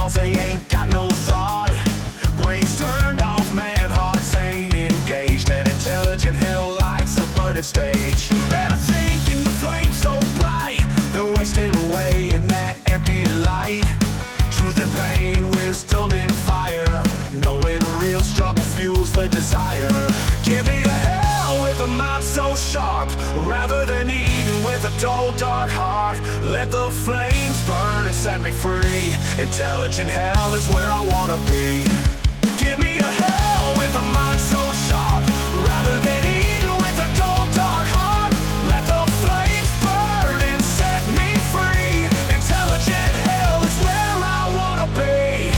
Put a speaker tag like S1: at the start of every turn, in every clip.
S1: cause they ain't got no thought. Brains turned off, man, hearts ain't engaged, and intelligent hell lights a burning stage. Better thinking the flame so bright, they're wasting away in that empty light. Truth and pain, wisdom and fire, knowing real struggle fuels the desire. Give me a hell with a mind so sharp, rather than eating with a dull, dark heart. Let the flames burn and set me free. Intelligent hell is where I wanna be. Give me a hell with a mind so sharp, rather than eating with a dull, dark heart. Let the flames burn and set me free. Intelligent hell is where I wanna be.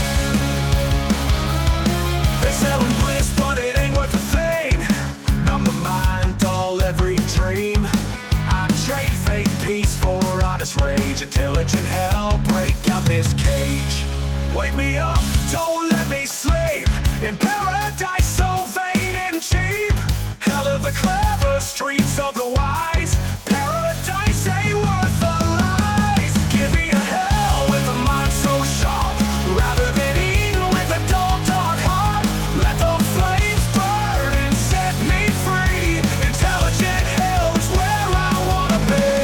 S1: They're selling bliss, but it ain't worth a thing. Numb the mind, dull every dream. I trade fake peace for honest rage. Intelligent hell, break out this cage. Wake me up, don't let me sleep in paradise so vain and cheap. Hell of the clever, streets of the wise. Paradise ain't worth the lies. Give me a hell with a mind so sharp, rather than eating with a dull, dark heart. Let the flames burn and set me free. Intelligent hell is where I wanna be.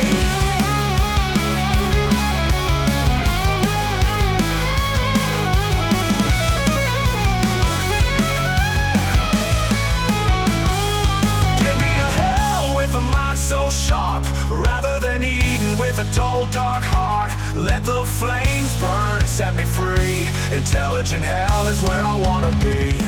S1: So sharp, rather than eating with a dull, dark heart. Let the flames burn and set me free. Intelligent hell is where I wanna be.